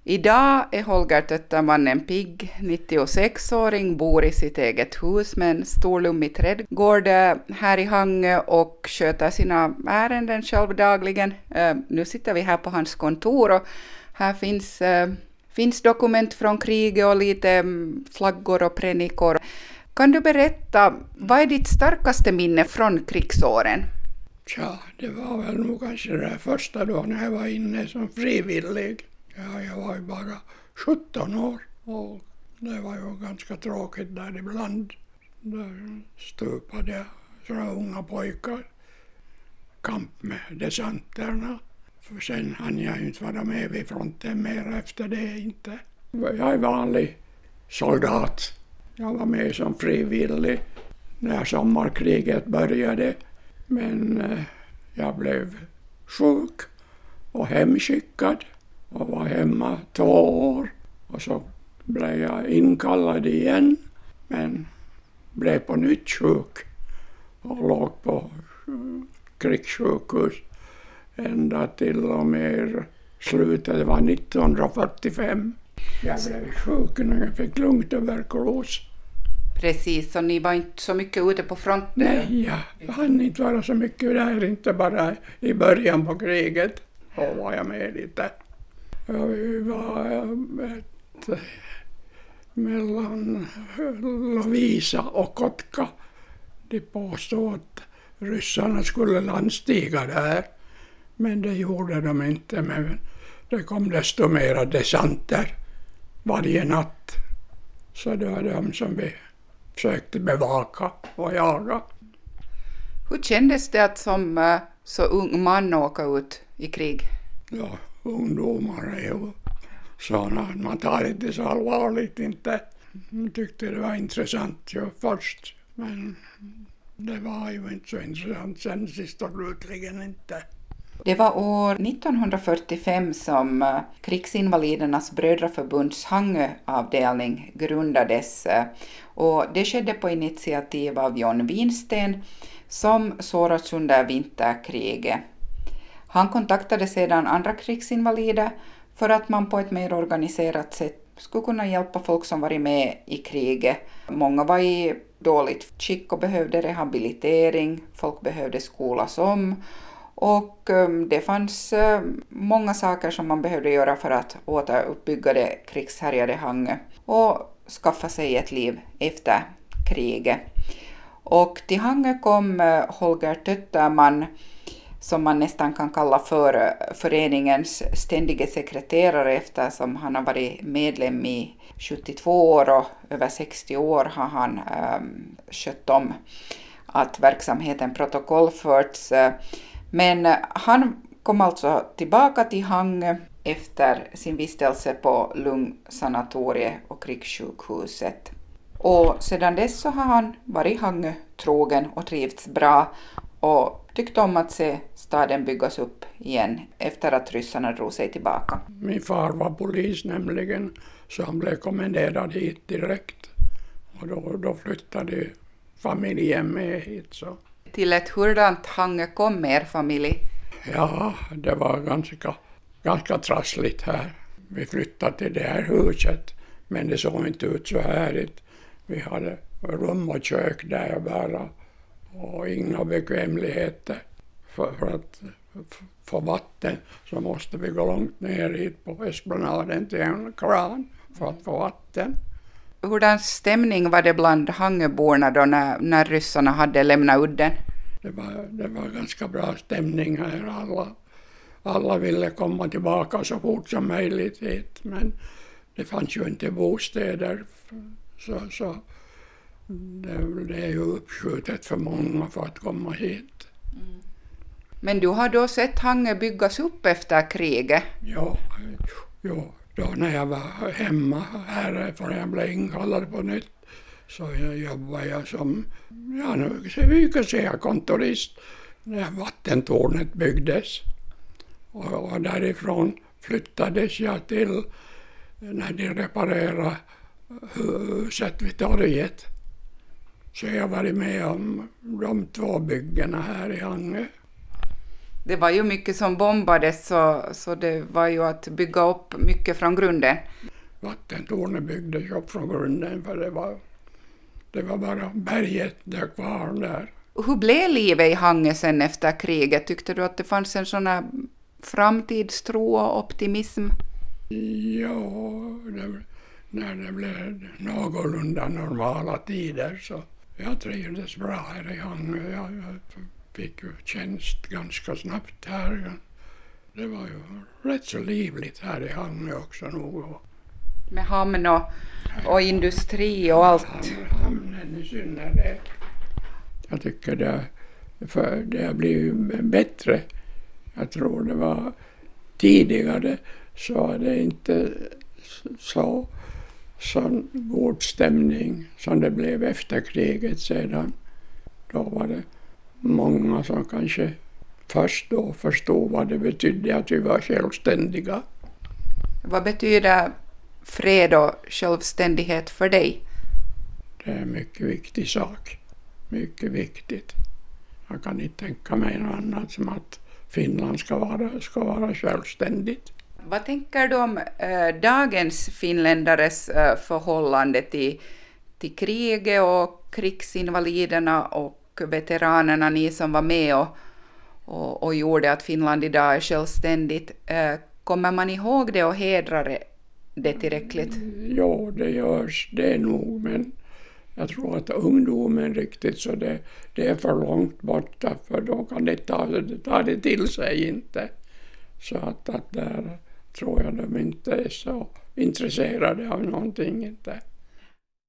Idag är Holger Tötterman en pigg 96-åring, bor i sitt eget hus med en stor lummig trädgård här i Hangö och sköter sina ärenden själv dagligen. Nu sitter vi här på hans kontor och här finns dokument från kriget och lite flaggor och pränikor. Kan du berätta, vad är ditt starkaste minne från krigsåren? Ja, det var väl nog kanske det där första då när jag var inne som frivillig. Ja, jag var ju bara 17 år och det var ju ganska tråkigt där ibland. Där stupade sådana unga pojkar. Kamp med desanterna. För sen hann jag inte vara med vid fronten mer efter det inte. Jag är vanlig soldat. Jag var med som frivillig när sommarkriget började. Men jag blev sjuk och hemskickad och var hemma 2 år. Och så blev jag inkallad igen men blev på nytt sjuk och låg på krigssjukhus ända till och med slutet, det var 1945. Jag blev sjuk när jag fick lungtuberkulos. Precis, och ni var inte så mycket ute på fronten? Nej, jag hann inte vara så mycket där, inte bara i början på kriget. Då var jag med lite. Vi var mellan Lovisa och Kotka. De påstod att ryssarna skulle landstiga där. Men det gjorde de inte. Men det kom desto mera desanter varje natt. Så det var de som vi försökte bevaka och jaga. Hur kändes det att som så ung man åka ut i krig? Ja, ungdomar är ju sådana. Man tar inte så allvarligt inte. Jag tyckte det var intressant ju först. Men det var ju inte så intressant sen sist och slutligen inte. Det var år 1945 som Krigsinvalidernas brödraförbunds Hangö-avdelning grundades och det skedde på initiativ av John Winsten som sårats under vinterkriget. Han kontaktade sedan andra krigsinvalider för att man på ett mer organiserat sätt skulle kunna hjälpa folk som varit med i kriget. Många var i dåligt skick och behövde rehabilitering, folk behövde skolas om. Och det fanns många saker som man behövde göra för att återuppbygga det krigshärjade Hangö och skaffa sig ett liv efter kriget. Och till Hangö kom Holger Tötterman, som man nästan kan kalla för föreningens ständige sekreterare eftersom han har varit medlem i 72 år och över 60 år har han skött om att verksamheten protokollförts. Men han kom alltså tillbaka till Hangö efter sin vistelse på lungsanatoriet och krigssjukhuset. Och sedan dess så har han varit Hangö trogen och trivts bra och tyckt om att se staden byggas upp igen efter att ryssarna drog sig tillbaka. Min far var polis nämligen så han blev kommenderad hit direkt. Och då flyttade familjen med hit så. Till ett hurdant Hangö kom med er familj? Ja, det var ganska trassligt här. Vi flyttade till det här huset, men det såg inte ut så härligt. Vi hade rum och kök där bara och inga bekvämligheter. För att få vatten så måste vi gå långt ner hit på esplanaden till en kran för att få vatten. Hurdan stämning var det bland Hangöborna då när ryssarna hade lämnat udden? Det var ganska bra stämning här. Alla ville komma tillbaka så fort som möjligt hit. Men det fanns ju inte bostäder. Så det är ju uppskjutet för många för att komma hit. Mm. Men du har då sett Hangö byggas upp efter kriget? Ja, då när jag var hemma här för jag blev inkallad på nytt så jobbade jag som, vi kan säga kontorist när vattentornet byggdes. Och därifrån flyttades jag till när de reparerade huset vid torget. Så jag har varit med om de 2 byggena här i Hangö. Det var ju mycket som bombades så det var ju att bygga upp mycket från grunden. Vattentornet byggdes upp från grunden för det var bara berget där kvar där. Hur blev livet i Hangö sen efter kriget? Tyckte du att det fanns en sån här framtidstro och optimism? Ja, när det blev någorlunda normala tider så jag trivdes bra här i Hangö. Jag fick ju tjänst ganska snabbt här. Det var ju rätt så livligt här i Hangö också nog. Med hamn och industri och allt. Hamnen i synnerhet. Jag tycker det har blivit bättre. Jag tror det var tidigare så var det inte så god stämning som det blev efter kriget sedan. Då var det många som kanske först då förstod vad det betydde att vi var självständiga. Vad betyder fred och självständighet för dig? Det är en mycket viktig sak. Mycket viktigt. Jag kan inte tänka mig något annat som att Finland ska vara självständigt. Vad tänker du om dagens finländares förhållande till kriget och krigsinvaliderna och veteranerna, ni som var med och gjorde att Finland idag är självständigt? Kommer man ihåg det och hedrar det tillräckligt? Jo, det görs det nog, men jag tror att ungdomen riktigt så det är för långt borta för då kan det ta det till sig inte. Så att där tror jag de inte är så intresserade av någonting inte.